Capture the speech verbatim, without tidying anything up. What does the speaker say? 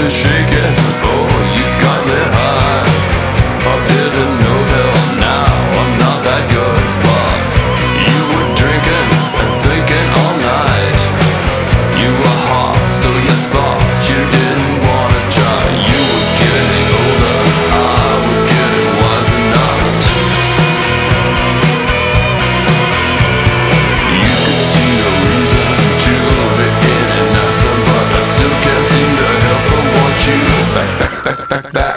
me shaking, oh, you got me high. I didn't know till now I'm not that good, but you were drinking and thinking all night. You were hot, so you thought you didn't wanna try. You were getting older, I was getting wiser not. You could see no reason to be any nicer, but I still can't seem to help but want you back, back, back, back, back.